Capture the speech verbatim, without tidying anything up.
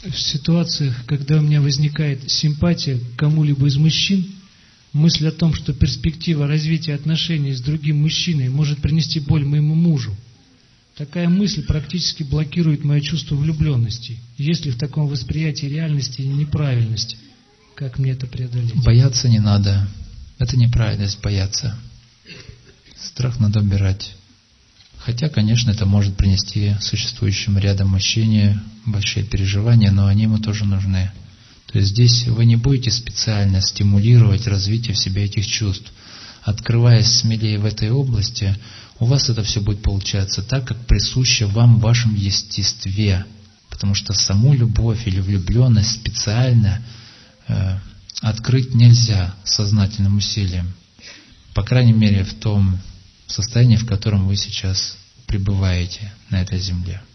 в ситуациях, когда у меня возникает симпатия к кому-либо из мужчин, мысль о том, что перспектива развития отношений с другим мужчиной может принести боль моему мужу, такая мысль практически блокирует мое чувство влюбленности. Есть ли в таком восприятии реальности неправильность? Как мне это преодолеть? Бояться не надо. Это неправильность бояться. Страх надо убирать. Хотя, конечно, это может принести существующему рядом мужчине большие переживания, но они ему тоже нужны. То есть здесь вы не будете специально стимулировать развитие в себе этих чувств. Открываясь смелее в этой области, у вас это все будет получаться так, как присуще вам в вашем естестве. Потому что саму любовь или влюбленность специально э, открыть нельзя сознательным усилием. По крайней мере, в том состоянии, в котором вы сейчас пребываете на этой земле.